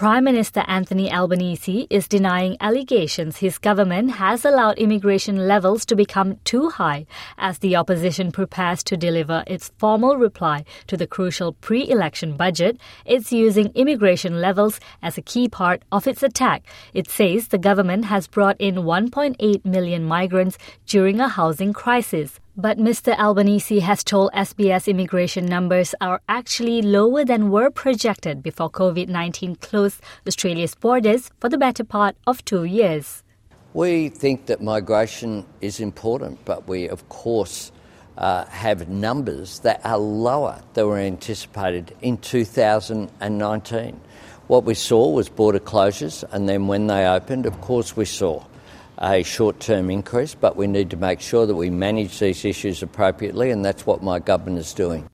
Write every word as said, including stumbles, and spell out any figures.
Prime Minister Anthony Albanese is denying allegations his government has allowed immigration levels to become too high as the opposition prepares to deliver its formal reply to the crucial pre-election budget. It's using immigration levels as a key part of its attack. It says the government has brought in one point eight million migrants during a housing crisis. But Mister Albanese has told S B S immigration numbers are actually lower than were projected before COVID nineteen closed Australia's borders for the better part of two years. We think that migration is important, but we, of course, uh, have numbers that are lower than were anticipated in two thousand nineteen. What we saw was border closures, and then when they opened, of course, we saw a short-term increase, but we need to make sure that we manage these issues appropriately, and that's what my government is doing.